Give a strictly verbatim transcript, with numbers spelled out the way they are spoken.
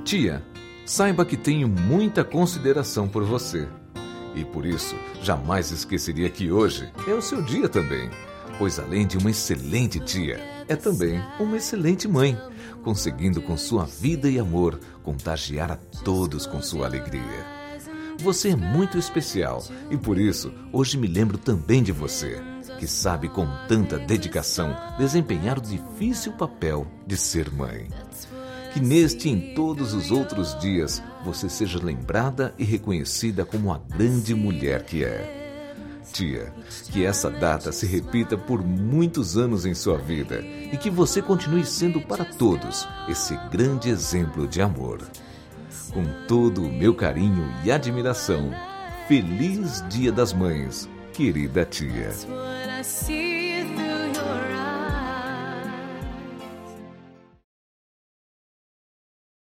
Tia, saiba que tenho muita consideração por você. E por isso, jamais esqueceria que hoje é o seu dia também. Pois além de uma excelente tia, é também uma excelente mãe, conseguindo com sua vida e amor contagiar a todos com sua alegria. Você é muito especial e por isso hoje me lembro também de você, que sabe com tanta dedicação desempenhar o difícil papel de ser mãe. Que neste e em todos os outros dias você seja lembrada e reconhecida como a grande mulher que é. Tia, que essa data se repita por muitos anos em sua vida e que você continue sendo para todos esse grande exemplo de amor. Com todo o meu carinho e admiração, feliz Dia das Mães, querida tia.